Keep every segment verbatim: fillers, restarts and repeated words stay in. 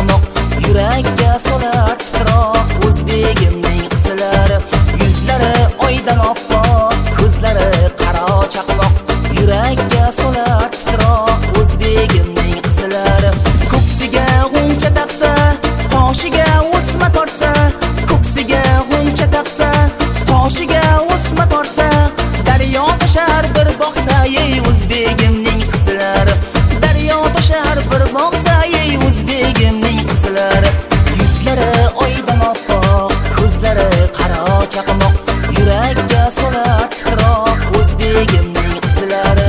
chaqmoq, yurakka solar titroq. O'zbegimning qizlari, yuzlari oydan oppoq, ko'zlari qaro chaqmoq, yurakka solar titroq. O'zbegimning qizlari, ko'ksiga g'uncha taqsa, qoshiga o'sma tortsa, ko'ksiga g'uncha taqsa, qoshiga o'sma tortsa, daryo toshar bir boqsa, ey o'zbegimning qizlari, daryo toshar bir boqsa, ey o'zbegimning qizlari. Yuzlari oydan oppoq, ko'zlari qaro chaqmoq, yurakka solar titroq. O'zbegimning qizlari.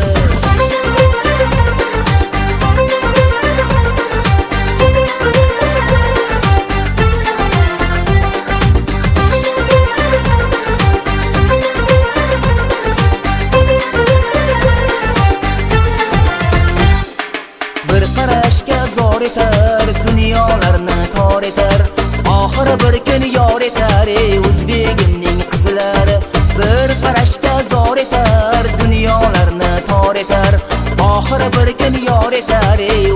Bir qarashga zor etar, dunyolarni tor etar, oxiri bir kun yor etar, ey o'zbegimning qizlari. Bir qarashga zor etar, dunyolarni tor etar, oxiri bir kun yor etar, ey